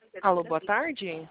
Alô, boa tarde?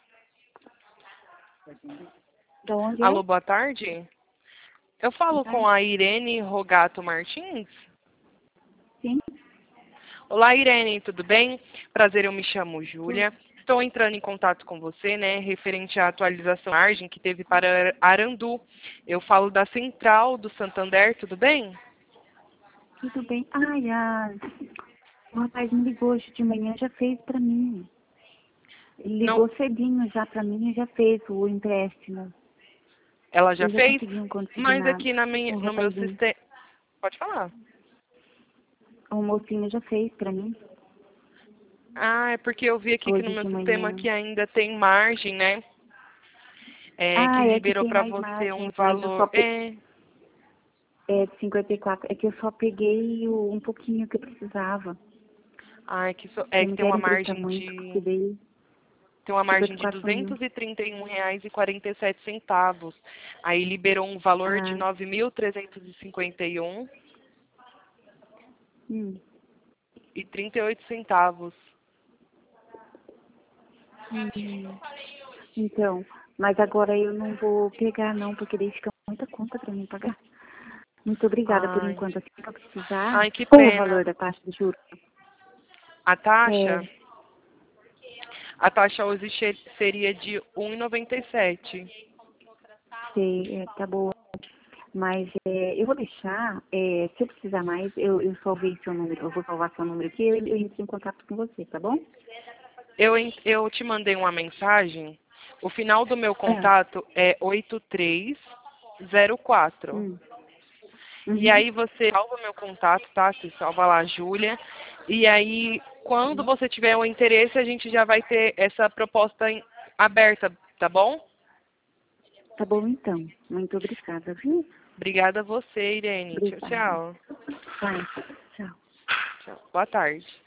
Da onde é? Alô, boa tarde? Eu falo com a Irene Rogato Martins? Sim. Olá, Irene, tudo bem? Prazer, eu me chamo Júlia. Estou entrando em contato com você, né, referente à atualização da margem que teve para Arandu. Eu falo da Central do Santander, tudo bem? Tudo bem. Ai, o rapaz me ligou hoje de manhã, já fez pra mim. Ele Não, ligou cedinho já pra mim e já fez o empréstimo. ela já Eu já fez? consegui um Mas consignado. aqui O no meu rapazinho, sistema... Pode falar. o mocinho já fez pra mim, Ah, é porque eu vi aqui que no hoje meu de sistema manhã. que ainda tem margem, né? É, que É que liberou tem para mais você um margem, mas eu valor. só peguei, de 54. É que eu só peguei um pouquinho que eu precisava. Ai, Eu que não tem uma quero emprestar margem muito, porque de daí tem uma margem de 54 mil. R$ 231,47. Aí liberou um valor de Ah, 9.351 hum, e 38 centavos. hum. Então, mas agora eu não vou pegar não, porque daí fica muita conta para mim pagar. Muito obrigada por Ai, enquanto. Assim que eu precisar, ai, que ou o valor pena. da taxa de juros. A É, taxa, a taxa hoje seria de 1,97. sei, tá boa. Mas eu vou deixar, se eu precisar mais, eu salvei seu número, eu vou salvar seu número aqui, eu entro em contato com você, tá bom? Eu te mandei uma mensagem. O final do meu Ah, contato é 8304. hum, E uhum, aí você salva meu contato, tá? Você salva lá, Júlia. E aí, quando você tiver o interesse, a gente já vai ter essa proposta aberta, tá bom? tá bom então. Muito obrigada, viu? Obrigada a você, Irene. Tchau, Obrigada. tchau. Vai, tchau. Tchau. Boa tarde.